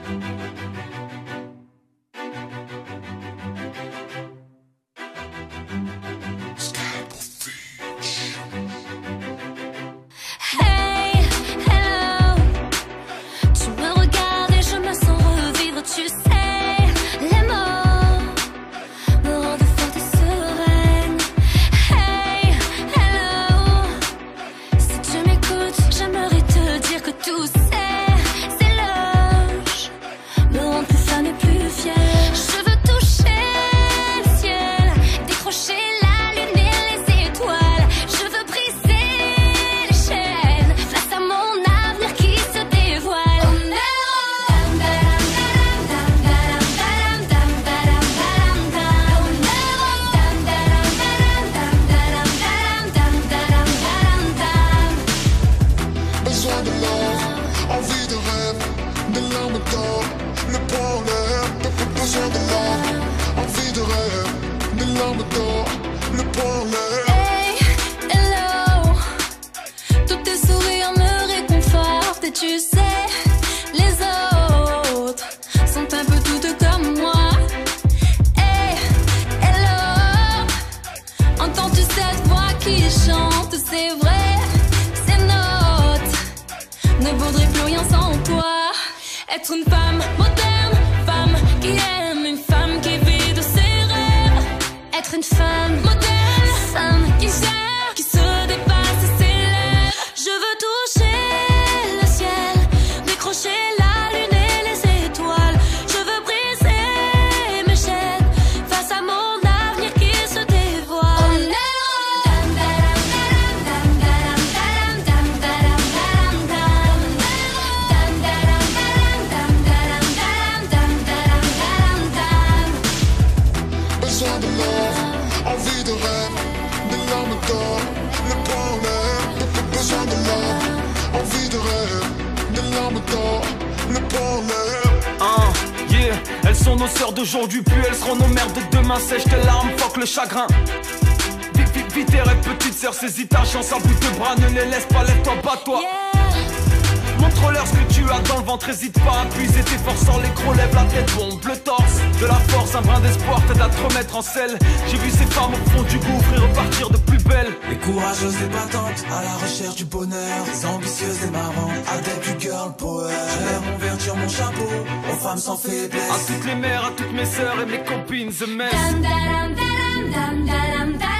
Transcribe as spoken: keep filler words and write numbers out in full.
Hey, hello, tous tes sourires me réconfortent et tu sais, les autres sont un peu toutes comme moi. Hey, hello, entends-tu cette voix qui chante? C'est vrai, ces notes ne vaudraient plus rien sans toi. Être une femme moderne, femme qui aime, une femme qui vit de ses rêves. Être une femme moderne, femme qui gère, qui se dépasse et s'élève. Je veux toucher le ciel, décrocher la lune et les étoiles. Je veux briser mes chaînes face à mon avenir qui se dévoile. Besoin de love, envie de rêve, des larmes d'or, le poing en l'air. Besoin de love, envie de rêve, des larmes d'or, le poing en l'air. Uh, yeah, elles sont nos sœurs d'aujourd'hui, puis elles seront nos mères de demain. Sèche tes larmes, fuck le chagrin. Vite, vite, vite, tes rêves, petite sœur, saisis ta chance à bout de bras, ne les laisse pas, lève-toi, bats-toi. Yeah. Montre-leur ce que tu as dans le ventre, hésite pas à puiser tes forces sans l'écrou, lève la tête, bombe le torse. De la force, un brin d'espoir t'aide à te remettre en selle. J'ai vu ces femmes au fond du gouffre et repartir de plus belle. Les courageuses, les battantes, à la recherche du bonheur. Les ambitieuses, les marrantes, adeptes du girl power. Je leur convertir mon chapeau aux femmes sans faiblesse. À toutes les mères, à toutes mes sœurs et mes copines, the mess. Dam, dam, dam, dam, dam, dam, dam.